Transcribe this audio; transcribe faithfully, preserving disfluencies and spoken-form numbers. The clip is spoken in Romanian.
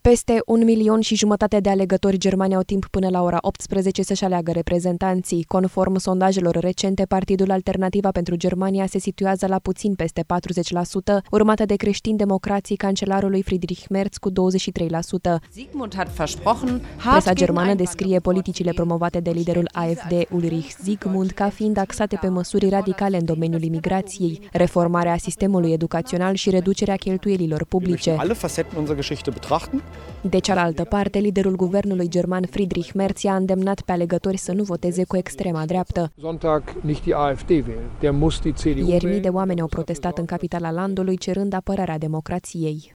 Peste un milion și jumătate de alegători germani au timp până la ora optsprezece să-și aleagă reprezentanții. Conform sondajelor recente, Partidul Alternativa pentru Germania se situează la puțin peste patruzeci la sută, urmată de creștini-democrații cancelarului Friedrich Merz cu douăzeci și trei la sută. Presa germană descrie politicile promovate de liderul A F D Ulrich Zygmunt ca fiind axate pe măsuri radicale în domeniul imigrației, reformarea sistemului educațional și reducerea cheltuielilor publice. De cealaltă parte, liderul guvernului german Friedrich Merz a îndemnat pe alegători să nu voteze cu extrema dreaptă. Ieri mii de oameni au protestat în capitala landului cerând apărarea democrației.